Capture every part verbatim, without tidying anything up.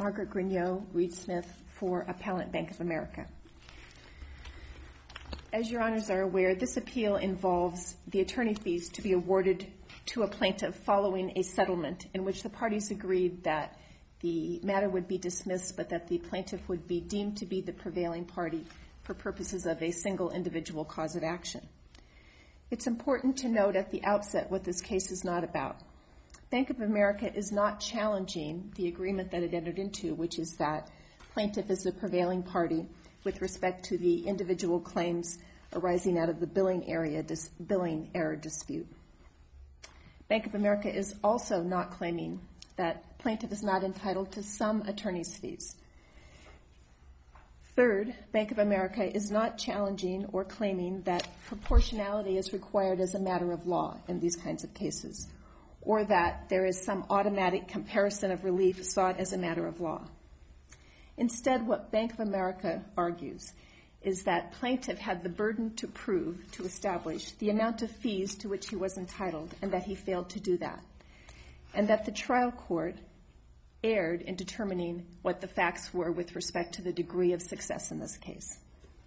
Margaret Grignot, Reed Smith for Appellant Bank of America. As Your Honors are aware, this appeal involves the attorney fees to be awarded to a plaintiff following a settlement in which the parties agreed that the matter would be dismissed, but that the plaintiff would be deemed to be the prevailing party for purposes of a single individual cause of action. It's important to note at the outset what this case is not about. Bank of America is not challenging the agreement that it entered into, which is that plaintiff is the prevailing party with respect to the individual claims arising out of the billing area dis- billing error dispute. Bank of America is also not claiming that plaintiff is not entitled to some attorney's fees. Third, Bank of America is not challenging or claiming that proportionality is required as a matter of law in these kinds of cases, or that there is some automatic comparison of relief sought as a matter of law. Instead, what Bank of America argues is that plaintiff had the burden to prove, to establish, the amount of fees to which he was entitled, and that he failed to do that, and that the trial court erred in determining what the facts were with respect to the degree of success in this case.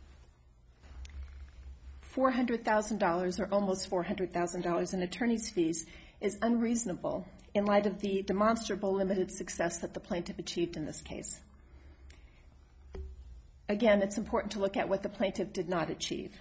four hundred thousand dollars, or almost four hundred thousand dollars in attorney's fees is unreasonable in light of the demonstrable limited success that the plaintiff achieved in this case. Again, it's important to look at what the plaintiff did not achieve.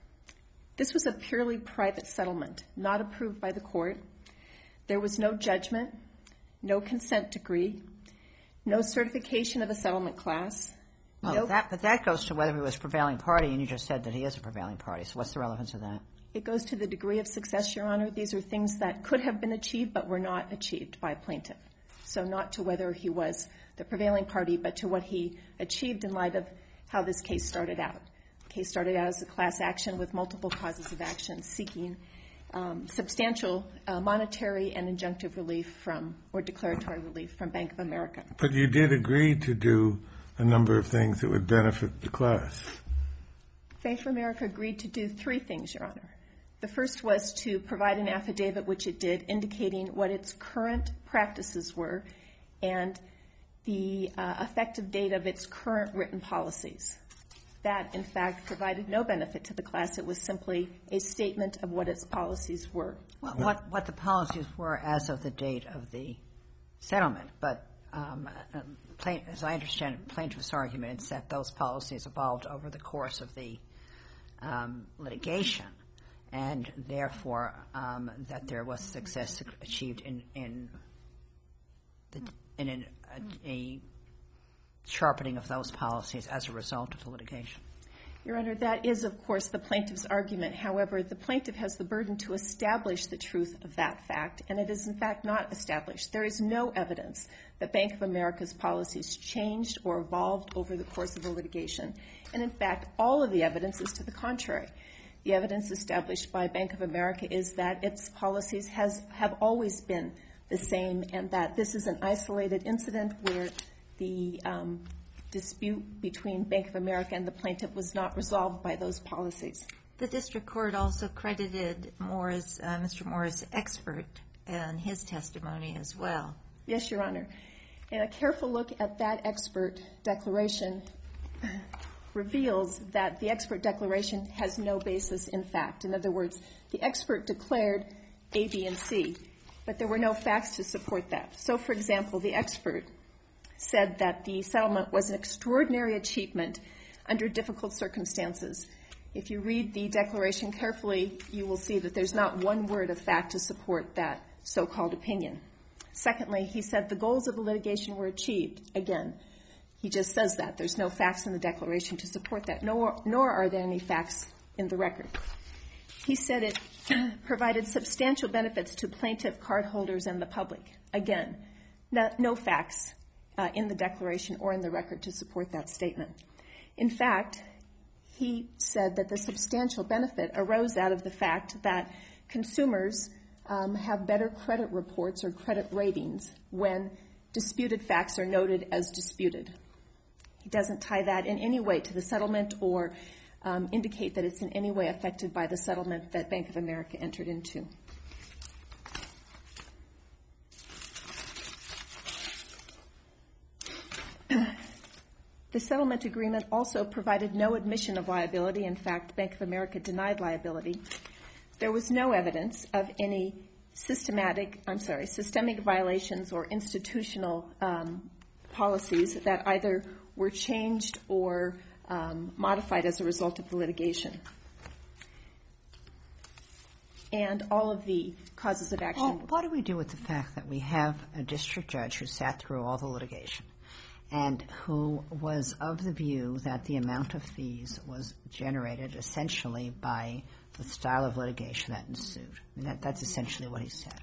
This was a purely private settlement, not approved by the court. There was no judgment, no consent decree, no certification of a settlement class. Well, no, that, but that goes to whether he was prevailing party, and you just said that he is a prevailing party. So what's the relevance of that? It goes to the degree of success, Your Honor. These are things that could have been achieved but were not achieved by a plaintiff. So not to whether he was the prevailing party, but to what he achieved in light of how this case started out. The case started out as a class action with multiple causes of action seeking um, substantial uh, monetary and injunctive relief from, or declaratory relief from Bank of America. But you did agree to do a number of things that would benefit the class. Bank of America agreed to do three things, Your Honor. The first was to provide an affidavit, which it did, indicating what its current practices were and the uh, effective date of its current written policies. That, in fact, provided no benefit to the class. It was simply a statement of what its policies were. Well, what, what the policies were as of the date of the settlement. But um, uh, plain, as I understand it, plaintiff's argument is that those policies evolved over the course of the um, litigation, and therefore um, that there was success achieved in in, the, in an, a, a sharpening of those policies as a result of the litigation. Your Honor, that is, of course, the plaintiff's argument. However, the plaintiff has the burden to establish the truth of that fact, and it is, in fact, not established. There is no evidence that Bank of America's policies changed or evolved over the course of the litigation. And, in fact, all of the evidence is to the contrary. The evidence established by Bank of America is that its policies has, have always been the same, and that this is an isolated incident where the um, dispute between Bank of America and the plaintiff was not resolved by those policies. The district court also credited Moore's, uh, Mister Moore's expert and his testimony as well. Yes, Your Honor. And a careful look at that expert declaration reveals that the expert declaration has no basis in fact. In other words, the expert declared A, B, and C, but there were no facts to support that. So, for example, the expert said that the settlement was an extraordinary achievement under difficult circumstances. If you read the declaration carefully, you will see that there's not one word of fact to support that so-called opinion. Secondly, he said the goals of the litigation were achieved. Again, he just says that. There's no facts in the declaration to support that, nor, nor are there any facts in the record. He said it provided substantial benefits to plaintiff, cardholders, and the public. Again, no, no facts Uh, in the declaration or in the record to support that statement. In fact, he said that the substantial benefit arose out of the fact that consumers um, have better credit reports or credit ratings when disputed facts are noted as disputed. He doesn't tie that in any way to the settlement or um, indicate that it's in any way affected by the settlement that Bank of America entered into. The settlement agreement also provided no admission of liability. In fact, Bank of America denied liability. There was no evidence of any systematic, I'm sorry, systemic violations or institutional um, policies that either were changed or um, modified as a result of the litigation. And all of the causes of action. Well, what do we do with the fact that we have a district judge who sat through all the litigation and who was of the view that the amount of fees was generated essentially by the style of litigation that ensued? I mean, that, that's essentially what he said.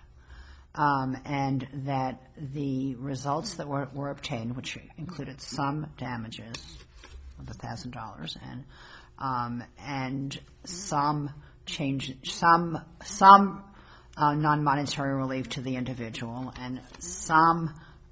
Um, and that the results that were, were obtained, which included some damages of one thousand dollars and um, and some change, some some uh, non-monetary relief to the individual, and some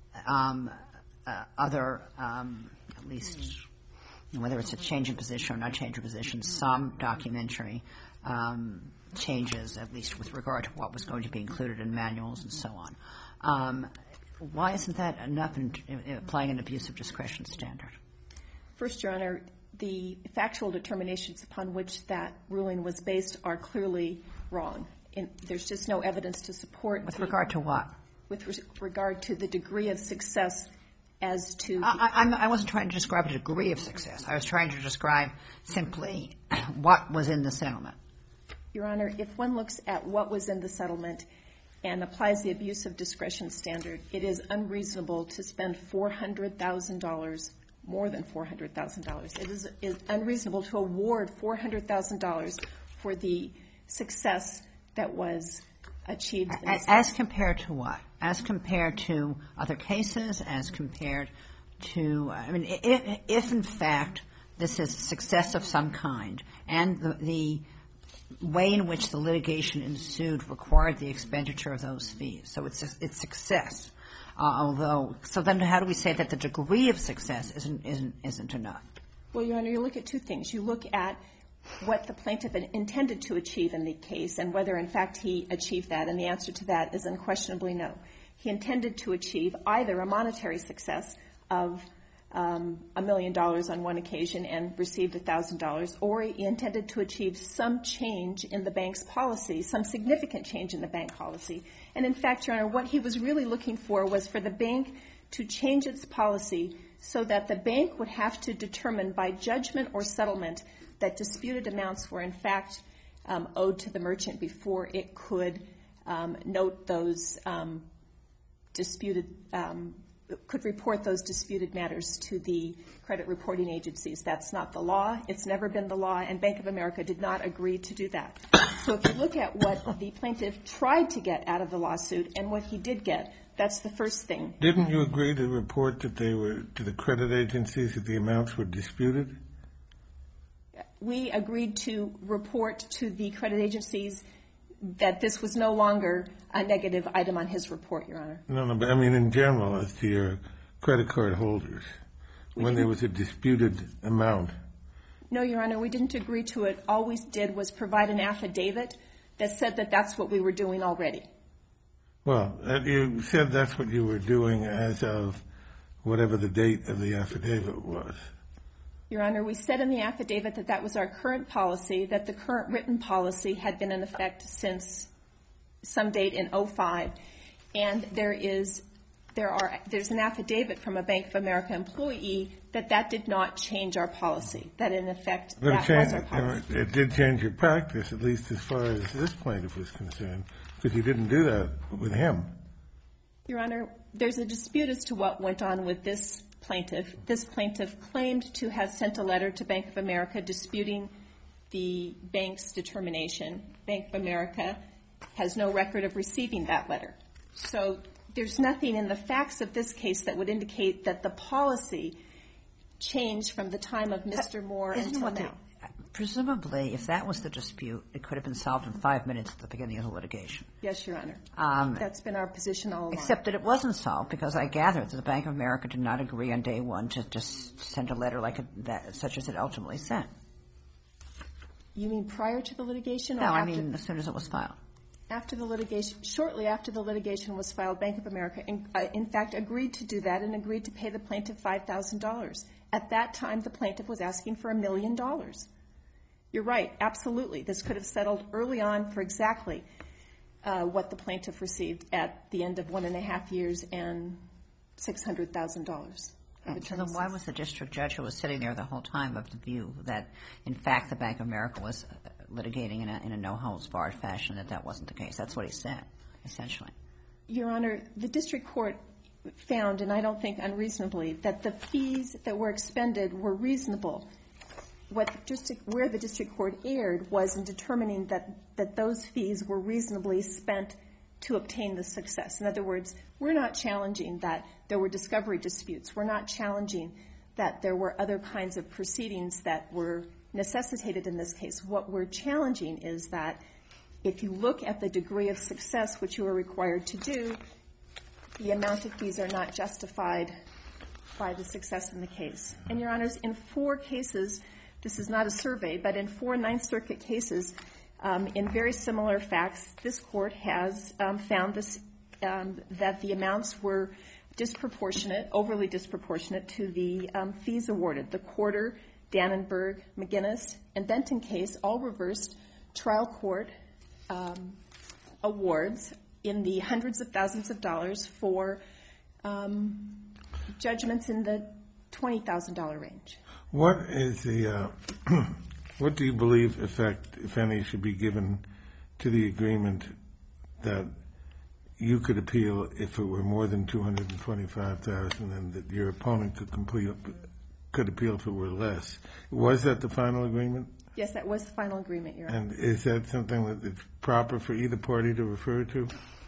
um, uh, other, um, at least whether it's a change in position or not change in position, some documentary um, changes, at least with regard to what was going to be included in manuals and so on. Um, why isn't that enough in, in applying an abuse of discretion standard? First, Your Honor, the factual determinations upon which that ruling was based are clearly wrong. In, there's just no evidence to support. With the, regard to what? With re- regard to the degree of success as to... I, I'm, I wasn't trying to describe a degree of success. I was trying to describe simply what was in the settlement. Your Honor, if one looks at what was in the settlement and applies the abuse of discretion standard, it is unreasonable to spend four hundred thousand dollars, more than four hundred thousand dollars. It is, is unreasonable to award four hundred thousand dollars for the success that was achieved. In as, as compared to what? As compared to other cases, as compared to, I mean, if, if in fact this is success of some kind and the, the way in which the litigation ensued required the expenditure of those fees. So it's it's success. Uh, although, so then how do we say that the degree of success isn't isn't isn't enough? Well, Your Honor, you look at two things. You look at what the plaintiff intended to achieve in the case and whether, in fact, he achieved that. And the answer to that is unquestionably no. He intended to achieve either a monetary success of Um, a million dollars on one occasion and received a thousand dollars, or he intended to achieve some change in the bank's policy, some significant change in the bank policy. And in fact, Your Honor, what he was really looking for was for the bank to change its policy so that the bank would have to determine by judgment or settlement that disputed amounts were in fact um, owed to the merchant before it could um, note those um, disputed um could report those disputed matters to the credit reporting agencies. That's not the law. It's never been the law, and Bank of America did not agree to do that. So if you look at what the plaintiff tried to get out of the lawsuit and what he did get, that's the first thing. Didn't you agree to report that they were, to the credit agencies, that the amounts were disputed? We agreed to report to the credit agencies that this was no longer a negative item on his report, Your Honor. No, no, but I mean in general as to your credit card holders, we when there was a disputed amount. No, Your Honor, we didn't agree to it. All we did was provide an affidavit that said that that's what we were doing already. Well, you said that's what you were doing as of whatever the date of the affidavit was. Your Honor, we said in the affidavit that that was our current policy, that the current written policy had been in effect since some date in oh five, and there is, there are, there's an affidavit from a Bank of America employee that that did not change our policy, that in effect but that changed, was our policy. You know, it did change your practice, at least as far as this plaintiff was concerned, because you didn't do that with him. Your Honor, there's a dispute as to what went on with this plaintiff. This plaintiff claimed to have sent a letter to Bank of America disputing the bank's determination. Bank of America has no record of receiving that letter. So there's nothing in the facts of this case that would indicate that the policy changed from the time of Mister Moore Isn't until what now. The, presumably, if that was the dispute, it could have been solved in five minutes at the beginning of the litigation. Yes, Your Honor. Um, That's been our position all along. Except that it wasn't solved because I gathered that the Bank of America did not agree on day one to just send a letter like a, that, such as it ultimately sent. You mean prior to the litigation? Or No, I after? mean as soon as it was filed. After the litigation, shortly after the litigation was filed, Bank of America, in, uh, in fact, agreed to do that and agreed to pay the plaintiff five thousand dollars. At that time, the plaintiff was asking for a million dollars. You're right, absolutely. This could have settled early on for exactly uh, what the plaintiff received at the end of one and a half years and six hundred thousand dollars. So then why was the district judge who was sitting there the whole time of the view that, in fact, the Bank of America was litigating in a, in a no-holds-barred fashion, that that wasn't the case? That's what he said, essentially. Your Honor, the district court found, and I don't think unreasonably, that the fees that were expended were reasonable. What the district, where the district court erred was in determining that, that those fees were reasonably spent to obtain the success. In other words, we're not challenging that there were discovery disputes. We're not challenging that there were other kinds of proceedings that were necessitated in this case. What we're challenging is that if you look at the degree of success which you are required to do, the amount of fees are not justified by the success in the case. And, Your Honors, in four cases, this is not a survey, but in four Ninth Circuit cases, um, in very similar facts, this court has um, found this, um, that the amounts were disproportionate, overly disproportionate to the um, fees awarded. The Quarter, Dannenberg, McGinnis, and Benton case all reversed trial court um, awards in the hundreds of thousands of dollars for um, judgments in the twenty thousand dollars range. What is the, uh, what do you believe effect, if any, should be given to the agreement that you could appeal if it were more than two hundred twenty-five thousand dollars and that your opponent could complete, could appeal if it were less? Was that the final agreement? Yes, that was the final agreement, Your Honor. And is that something that it's proper for either party to refer to?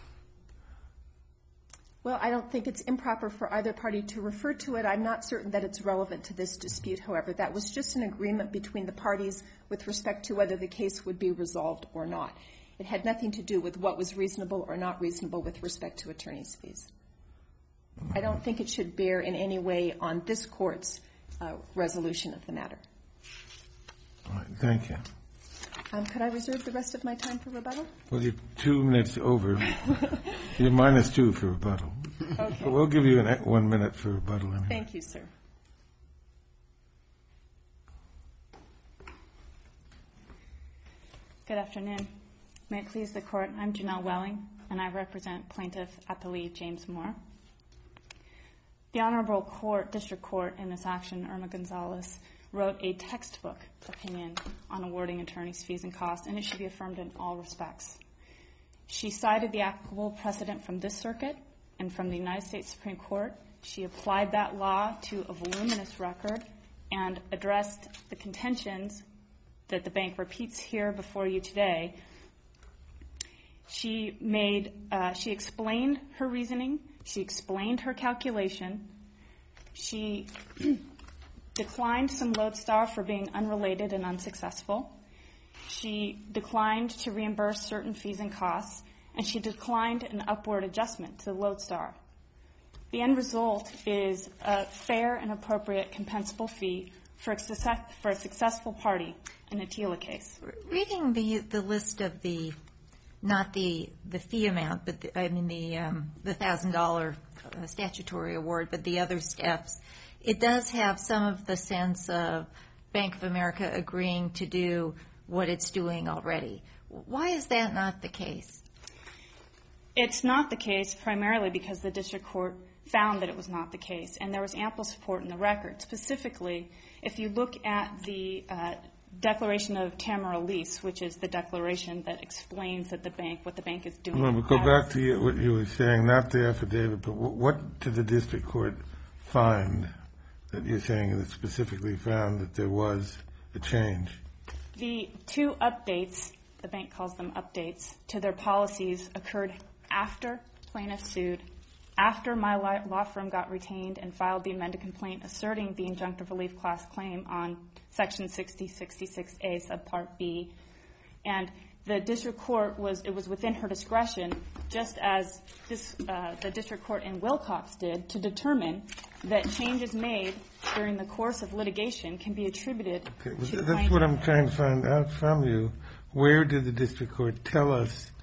Well, I don't think it's improper for either party to refer to it. I'm not certain that it's relevant to this dispute, however. That was just an agreement between the parties with respect to whether the case would be resolved or not. It had nothing to do with what was reasonable or not reasonable with respect to attorney's fees. I don't think it should bear in any way on this Court's uh, resolution of the matter. All right, thank you. Um, could I reserve the rest of my time for rebuttal? Well, you're two minutes over. You're minus two for rebuttal. Okay. But we'll give you an, one minute for rebuttal. Anyway. Thank you, sir. Good afternoon. May it please the Court, I'm Janelle Welling, and I represent Plaintiff Appellee James Moore. The Honorable Court, District Court in this action, Irma Gonzalez, wrote a textbook opinion on awarding attorneys' fees and costs, and it should be affirmed in all respects. She cited the applicable precedent from this circuit and from the United States Supreme Court. She applied that law to a voluminous record and addressed the contentions that the bank repeats here before you today. She made, uh, she explained her reasoning. She explained her calculation. She declined some lodestar for being unrelated and unsuccessful. She declined to reimburse certain fees and costs, and she declined an upward adjustment to the lodestar. The end result is a fair and appropriate compensable fee for a, success, for a successful party in a TILA case. Reading the the list of the, not the the fee amount, but the, I mean the um, the thousand dollar statutory award, but the other steps, it does have some of the sense of Bank of America agreeing to do what it's doing already. Why is that not the case? It's not the case primarily because the district court found that it was not the case, and there was ample support in the record. Specifically, if you look at the uh, Declaration of Tamara Lease, which is the declaration that explains that the bank, what the bank is doing. Well, we'll go back to you, what you were saying, not the affidavit, but what, what did the district court find that you're saying that specifically found that there was a change? The two updates, the bank calls them updates, to their policies occurred after plaintiff sued, after my law firm got retained and filed the amended complaint asserting the injunctive relief class claim on Section sixty sixty-six A, subpart B. And the district court was, it was within her discretion, just as this, uh, the district court in Wilcox did, to determine that changes made during the course of litigation can be attributed Okay, to that's plaintiff. what I'm trying to find out from you. Where did the district court tell us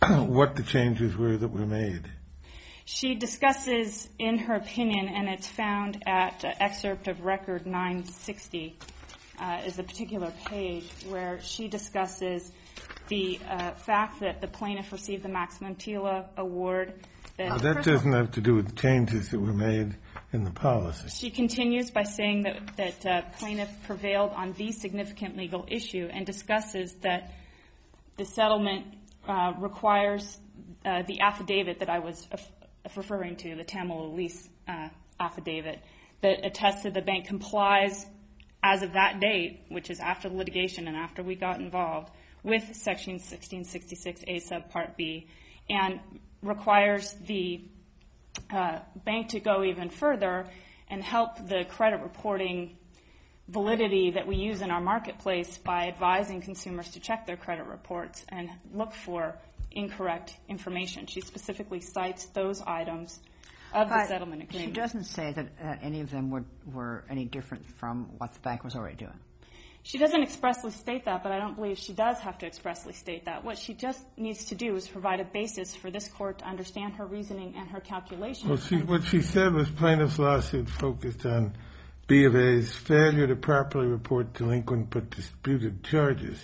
what the changes were that were made. She discusses in her opinion, and it's found at uh, excerpt of record nine sixty, uh, is the particular page where she discusses the uh, fact that the plaintiff received the maximum TILA award. That, now, that doesn't have to do with changes that were made in the policy. She continues by saying that, that uh, plaintiff prevailed on the significant legal issue and discusses that the settlement uh, requires uh, the affidavit that I was uh, referring to, the Tamil lease uh, affidavit, that attests that the bank complies as of that date, which is after the litigation and after we got involved, with Section sixteen sixty-six A subpart B, and requires the uh, bank to go even further and help the credit reporting validity that we use in our marketplace by advising consumers to check their credit reports and look for incorrect information. She specifically cites those items of the but settlement agreement. She doesn't say that uh, any of them were, were any different from what the bank was already doing. She doesn't expressly state that, but I don't believe she does have to expressly state that. What she just needs to do is provide a basis for this court to understand her reasoning and her calculations. Well, she, what she said was plaintiff's lawsuit focused on B of A's failure to properly report delinquent but disputed charges.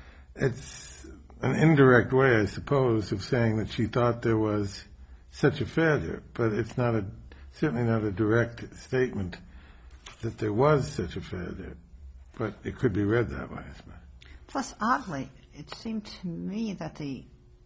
It's an indirect way, I suppose, of saying that she thought there was such a failure, but it's not a, certainly not a direct statement that there was such a failure. But it could be read that way. Plus, oddly, it seemed to me that the,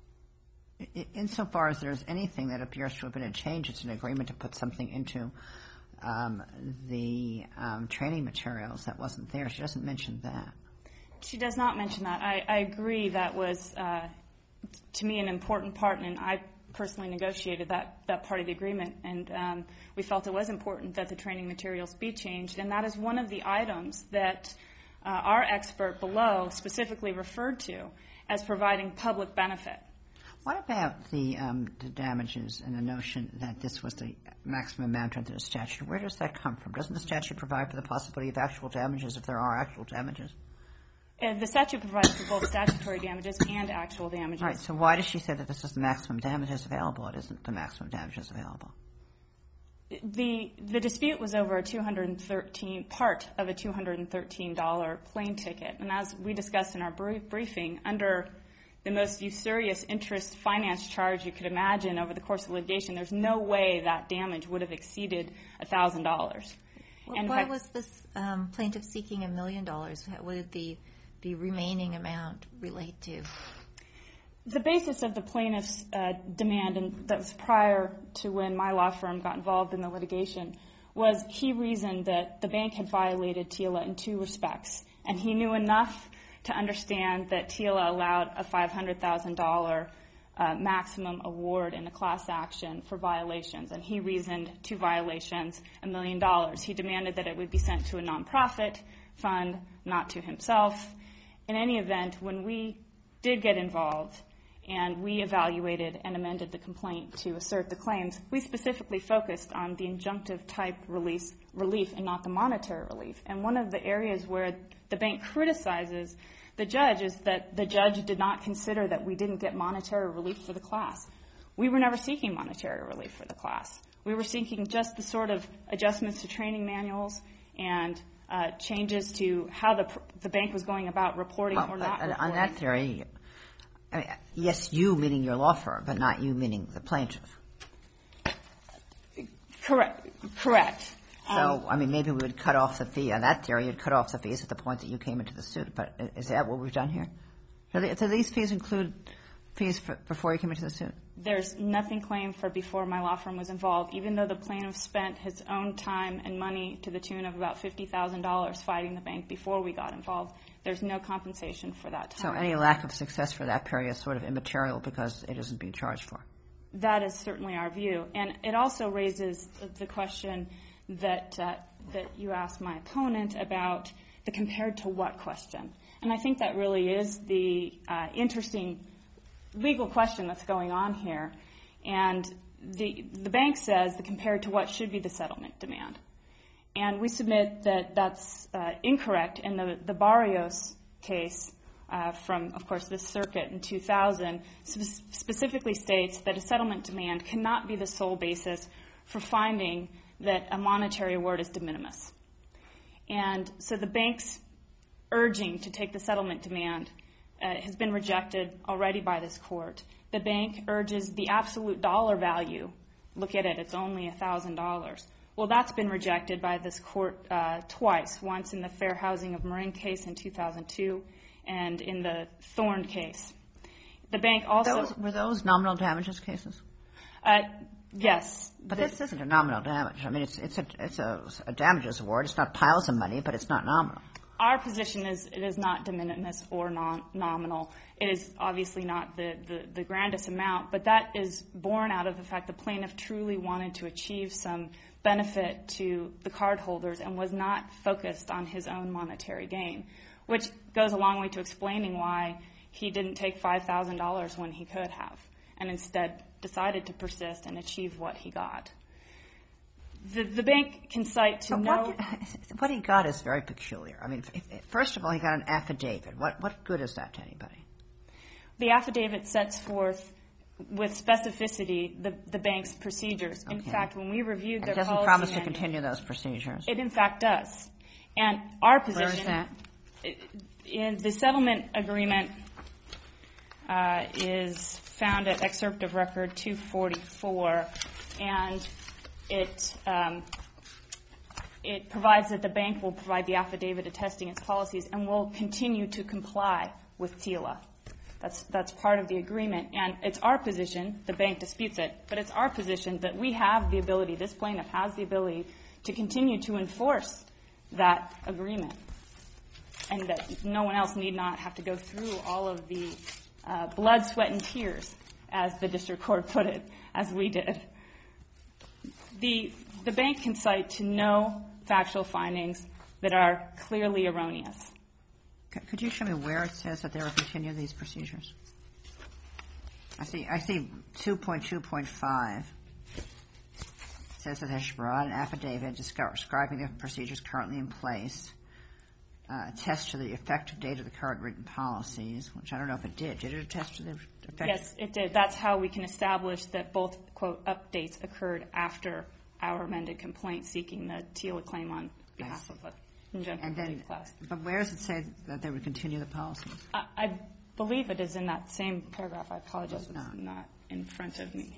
insofar as there's anything that appears to have been a change, it's an agreement to put something into um, the um, training materials that wasn't there. She doesn't mention that. She does not mention that. I, I agree that was, uh, to me, an important part, and I personally negotiated that, that part of the agreement, and um, we felt it was important that the training materials be changed, and that is one of the items that uh, our expert below specifically referred to as providing public benefit. What about the, um, the damages and the notion that this was the maximum amount under the statute? Where does that come from? Doesn't the statute provide for the possibility of actual damages if there are actual damages? Uh, the statute provides for both statutory damages and actual damages. All right, so why does she say that this is the maximum damages available? It isn't the maximum damages available. The the dispute was over a two hundred thirteen part of a two hundred thirteen dollars plane ticket, and as we discussed in our brief briefing, under the most usurious interest finance charge you could imagine over the course of litigation, there's no way that damage would have exceeded one thousand dollars. Well, and why fact, was this um, plaintiff seeking a million dollars? What did the the remaining amount relate to? The basis of the plaintiff's uh, demand, and that was prior to when my law firm got involved in the litigation, was he reasoned that the bank had violated TILA in two respects, and he knew enough to understand that TILA allowed a five hundred thousand dollars uh, maximum award in a class action for violations, and he reasoned two violations, a million dollars. He demanded that it would be sent to a nonprofit fund, not to himself. In any event, when we did get involved and we evaluated and amended the complaint to assert the claims, we specifically focused on the injunctive type release, relief and not the monetary relief. And one of the areas where the bank criticizes the judge is that the judge did not consider that we didn't get monetary relief for the class. We were never seeking monetary relief for the class. We were seeking just the sort of adjustments to training manuals and uh, changes to how the the bank was going about reporting well, or not uh, reporting. On that theory, I mean, yes, you meaning your law firm, but not you meaning the plaintiff. Correct. Correct. So, um, I mean, maybe we would cut off the fee. On that theory, you'd cut off the fees at the point that you came into the suit. But is that what we've done here? Do, they, do these fees include fees for, before you came into the suit? There's nothing claimed for before my law firm was involved, even though the plaintiff spent his own time and money to the tune of about fifty thousand dollars fighting the bank before we got involved. There's no compensation for that time. So any lack of success for that period is sort of immaterial because it isn't being charged for. That is certainly our view. And it also raises the question that uh, that you asked my opponent about the compared to what question. And I think that really is the uh, interesting legal question that's going on here. And the the bank says the compared to what should be the settlement demand. And we submit that that's uh, incorrect. In the, the Barrios case, uh, from, of course, this circuit in two thousand, sp- specifically states that a settlement demand cannot be the sole basis for finding that a monetary award is de minimis. And so the bank's urging to take the settlement demand uh, has been rejected already by this court. The bank urges the absolute dollar value. Look at it, it's only one thousand dollars. Well, that's been rejected by this court uh, twice, once in the Fair Housing of Marin case in two thousand two and in the Thorne case. The bank also... Those, were those nominal damages cases? Uh, yes. But the, this isn't a nominal damage. I mean, it's it's a it's a, a damages award. It's not piles of money, but it's not nominal. Our position is it is not de minimis or non, nominal. It is obviously not the, the, the grandest amount, but that is born out of the fact the plaintiff truly wanted to achieve some benefit to the cardholders and was not focused on his own monetary gain, which goes a long way to explaining why he didn't take five thousand dollars when he could have, and instead decided to persist and achieve what he got. The, the bank can cite to But no... What, what he got is very peculiar. I mean, if, if, first of all, he got an affidavit. What what good is that to anybody? The affidavit sets forth with specificity the, the bank's procedures. In Okay. fact, when we reviewed And their it doesn't policy promise to manual, continue those procedures. it in fact does. And our position... Where is that? In the settlement agreement uh, is found at excerpt of record two forty-four, and it um, it provides that the bank will provide the affidavit attesting its policies and will continue to comply with TILA. That's that's part of the agreement, and it's our position. The bank disputes it, but it's our position that we have the ability. This plaintiff has the ability to continue to enforce that agreement, and that no one else need not have to go through all of the uh, blood, sweat, and tears, as the district court put it, as we did. The, the bank can cite to no factual findings that are clearly erroneous. C- Could you show me where it says that they will continue these procedures? I see I see two point two point five. It says that they should provide an affidavit describing the procedures currently in place. Uh, attest to the effective date of the current written policies, which I don't know if it did. Did it attest to the effective? Yes, it did. That's how we can establish that both, quote, updates occurred after our amended complaint seeking the TILA claim on behalf of the injunctive And then, relief class. but where does it say that they would continue the policies? I, I believe it is in that same paragraph. I apologize, it's No. not in front of me.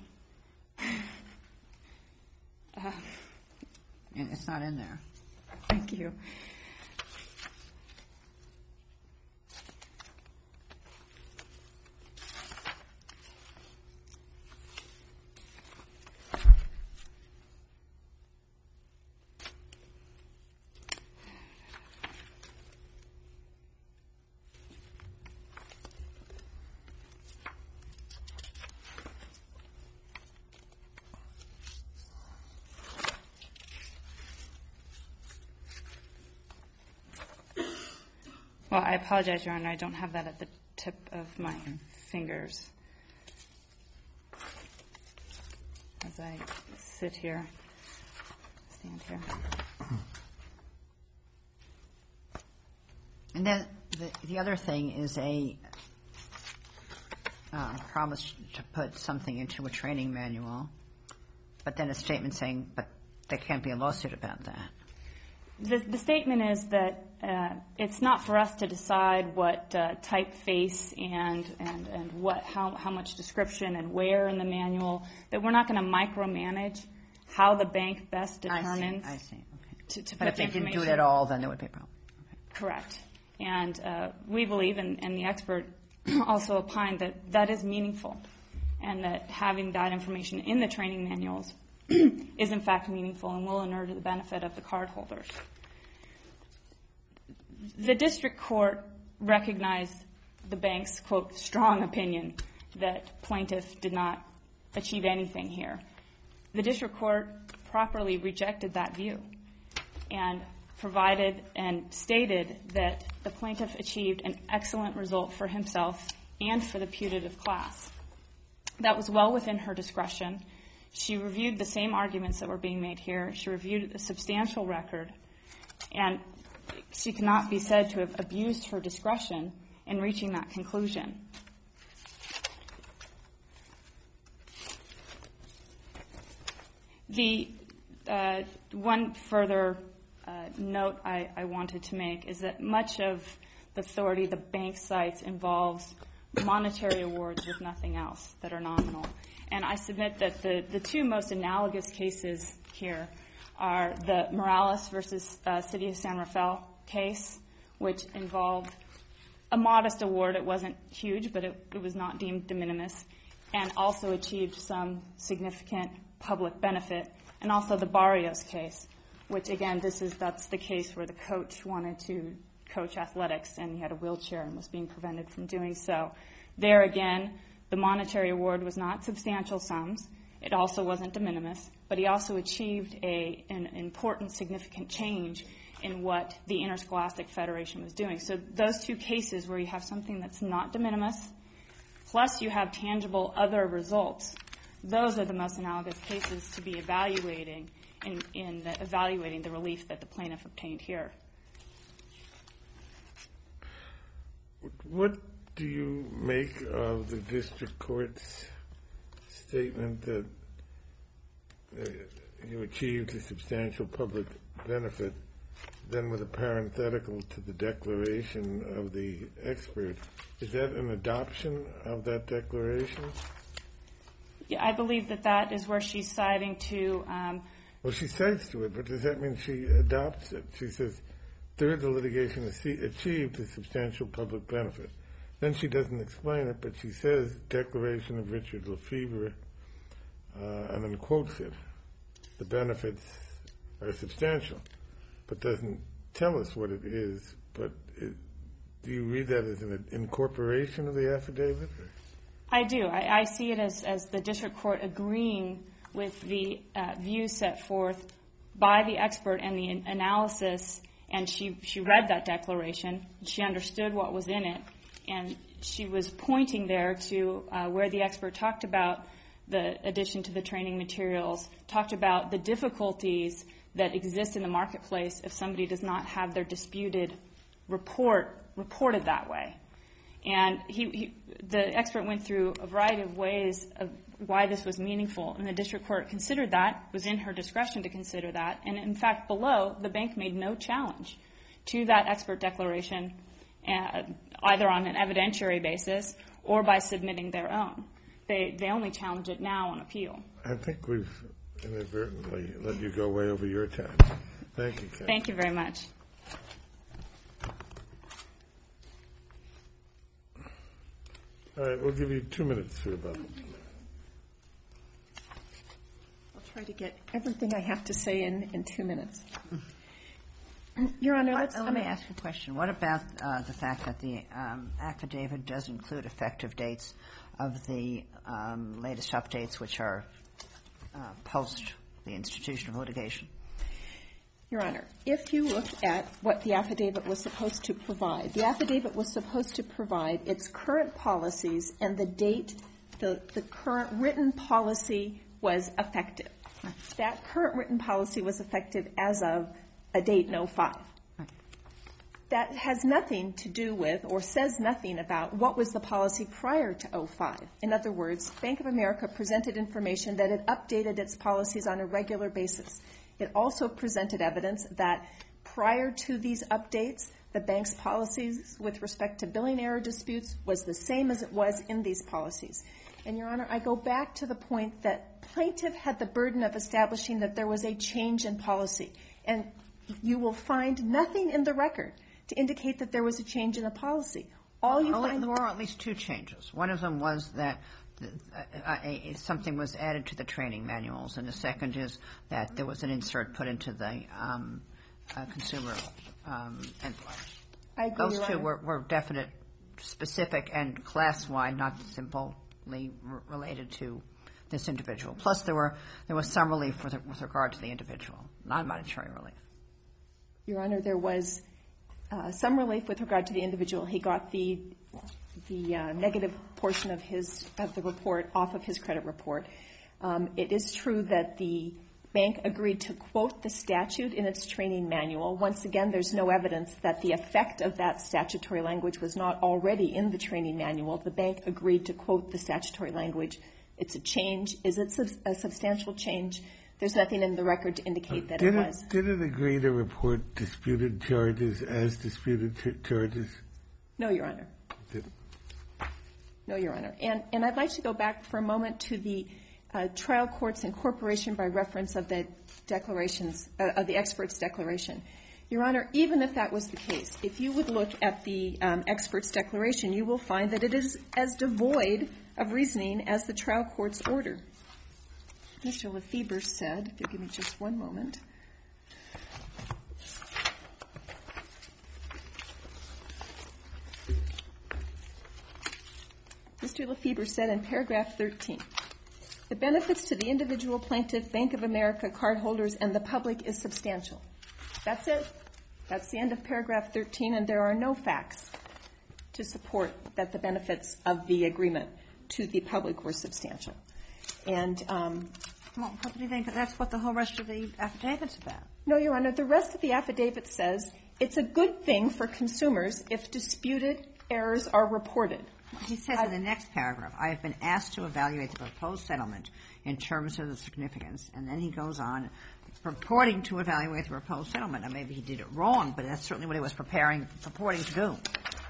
uh, And it's not in there. thank you. Well, I apologize, Your Honor. I don't have that at the tip of my fingers as I sit here, stand here. And then the, the other thing is a uh, promise to put something into a training manual, but then a statement saying, but there can't be a lawsuit about that. The, the statement is that uh, it's not for us to decide what uh, typeface and, and, and what, how, how much description and where in the manual, that we're not going to micromanage how the bank best determines I see, I see. Okay. to, to But put if they the didn't do it information- at all, then there would be a problem. Okay. Correct. And uh, we believe, and, and the expert also opined, that that is meaningful, and that having that information in the training manuals is in fact meaningful and will inure to the benefit of the cardholders. The district court recognized the bank's, quote, strong opinion that plaintiff did not achieve anything here. The district court properly rejected that view and provided and stated that the plaintiff achieved an excellent result for himself and for the putative class. That was well within her discretion. She reviewed the same arguments that were being made here. She reviewed a substantial record, and she cannot be said to have abused her discretion in reaching that conclusion. The uh, one further uh, note I, I wanted to make is that much of the authority the bank cites involves monetary awards with nothing else that are nominal. And I submit that the, the two most analogous cases here are the Morales versus uh, City of San Rafael case, which involved a modest award. It wasn't huge, but it, it was not deemed de minimis, and also achieved some significant public benefit. And also the Barrios case, which, again, this is that's the case where the coach wanted to coach athletics, and he had a wheelchair and was being prevented from doing so. There, again, the monetary award was not substantial sums. It also wasn't de minimis, but he also achieved a, an important, significant change in what the Interscholastic Federation was doing. So those two cases where you have something that's not de minimis, plus you have tangible other results, those are the most analogous cases to be evaluating in, in the, evaluating the relief that the plaintiff obtained here. What do you make of the district court's statement that uh, you achieved a substantial public benefit, then with a parenthetical to the declaration of the expert? Is that an adoption of that declaration? Yeah, I believe that that is where she's citing to. Um, well, she cites to it, but does that mean she adopts it? She says, third, the litigation achieved a substantial public benefit. Then she doesn't explain it, but she says, declaration of Richard Lefebvre, uh, and then quotes it. The benefits are substantial, but doesn't tell us what it is. But it, do you read that as an incorporation of the affidavit? I do. I, I see it as, as the district court agreeing with the uh, views set forth by the expert and the analysis, and she, she read that declaration. She understood what was in it, and she was pointing there to uh, where the expert talked about the addition to the training materials, talked about the difficulties that exist in the marketplace if somebody does not have their disputed report reported that way. And he, he, the expert went through a variety of ways of why this was meaningful, and the district court considered that, was in her discretion to consider that, and in fact below, the bank made no challenge to that expert declaration, uh, either on an evidentiary basis or by submitting their own. They, they only challenge it now on appeal. I think we've inadvertently let you go way over your time. Thank you, Ken. Thank you very much. All right, we'll give you two minutes for rebuttal. I'll try to get everything I have to say in, in two minutes. Your Honor, let's... Let me ask you a question. What about uh, the fact that the um, affidavit does include effective dates of the um, latest updates, which are uh, post the institution of litigation? Your Honor, if you look at what the affidavit was supposed to provide, the affidavit was supposed to provide its current policies and the date the, the current written policy was effective. That current written policy was effective as of a date in oh five. That has nothing to do with or says nothing about what was the policy prior to oh five. In other words, Bank of America presented information that it updated its policies on a regular basis. It also presented evidence that prior to these updates, the bank's policies with respect to billing error disputes was the same as it was in these policies. And, Your Honor, I go back to the point that plaintiff had the burden of establishing that there was a change in policy. And you will find nothing in the record to indicate that there was a change in the policy. All you well, find... There were at least two changes. One of them was that Uh, uh, something was added to the training manuals, and the second is that there was an insert put into the um, uh, consumer um, envelopes. I agree, Those Your two Honor. were, were definite, specific, and class-wide, not simply r- related to this individual. Plus, there were there was some relief with, with regard to the individual, non-monetary relief. Your Honor, there was uh, some relief with regard to the individual. He got the the uh, negative portion of his of the report off of his credit report. Um, it is true that the bank agreed to quote the statute in its training manual. Once again, there's no evidence that the effect of that statutory language was not already in the training manual. The bank agreed to quote the statutory language. It's a change. Is it sub- a substantial change? There's nothing in the record to indicate that did it it was. Did it agree to report disputed charges as disputed ch- charges? No, Your Honor. Did No, Your Honor. And, and I'd like to go back for a moment to the uh, trial court's incorporation by reference of the declarations, uh, of the expert's declaration. Your Honor, even if that was the case, if you would look at the um, expert's declaration, you will find that it is as devoid of reasoning as the trial court's order. Mister Lefebvre said, if you'll give me just one moment. Mister Lefebvre said in paragraph thirteen, the benefits to the individual plaintiff, Bank of America, cardholders, and the public is substantial. That's it. That's the end of paragraph thirteen, and there are no facts to support that the benefits of the agreement to the public were substantial. And um, Well, what do you think? That's what the whole rest of the affidavit's about. no, Your Honor, the rest of the affidavit says it's a good thing for consumers if disputed errors are reported. He says in the next paragraph, I have been asked to evaluate the proposed settlement in terms of the significance. And then he goes on purporting to evaluate the proposed settlement. Now, maybe he did it wrong, but that's certainly what he was preparing, purporting to do.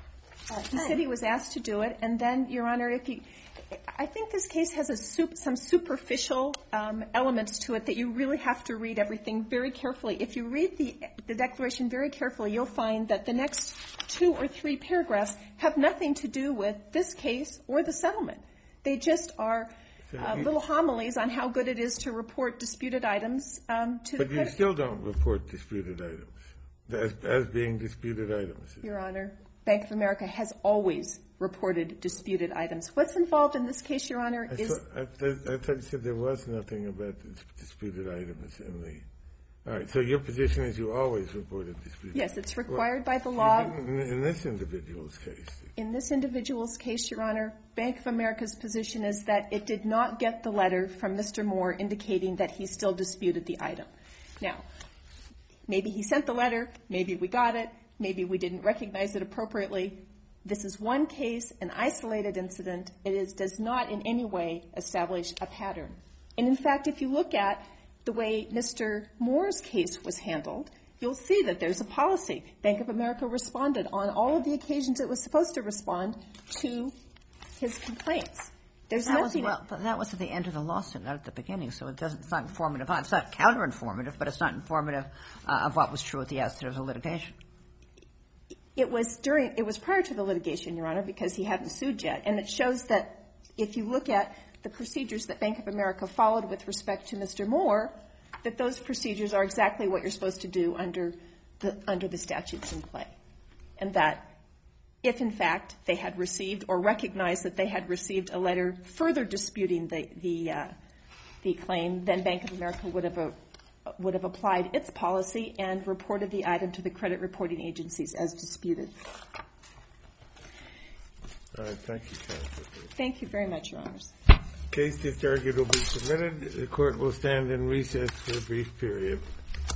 Uh, he said he was asked to do it, and then, Your Honor, if you, I think this case has a sup, some superficial um, elements to it that you really have to read everything very carefully. If you read the, the declaration very carefully, you'll find that the next two or three paragraphs have nothing to do with this case or the settlement. They just are uh, little homilies on how good it is to report disputed items um, to But the you credit. still don't report disputed items as, as being disputed items. Your Honor, Bank of America has always reported disputed items. What's involved in this case, Your Honor, I is... thought, I, thought, I thought you said there was nothing about dis- disputed items in the... All right, so your position is you always reported disputed... Yes, it's required well, by the law. In, in this individual's case. In this individual's case, Your Honor, Bank of America's position is that it did not get the letter from Mister Moore indicating that he still disputed the item. Now, maybe he sent the letter, maybe we got it, maybe we didn't recognize it appropriately. This is one case, an isolated incident. It is, does not in any way establish a pattern. And in fact, if you look at the way Mister Moore's case was handled, you'll see that there's a policy. Bank of America responded on all of the occasions it was supposed to respond to his complaints. There's That was, nothing... well, but that was at the end of the lawsuit, not at the beginning, so it doesn't, it's not informative. It's not counter-informative, but it's not informative uh, of what was true at the outset of the litigation. It was during, it was prior to the litigation, Your Honor, because he hadn't sued yet. And it shows that if you look at the procedures that Bank of America followed with respect to Mister Moore, that those procedures are exactly what you're supposed to do under the, under the statutes in play. And that if, in fact, they had received or recognized that they had received a letter further disputing the, the, uh, the claim, then Bank of America would have a, would have applied its policy and reported the item to the credit reporting agencies as disputed. All right, thank you, counsel. Thank you very much, Your Honors. Case discharged will be submitted. The court will stand in recess for a brief period.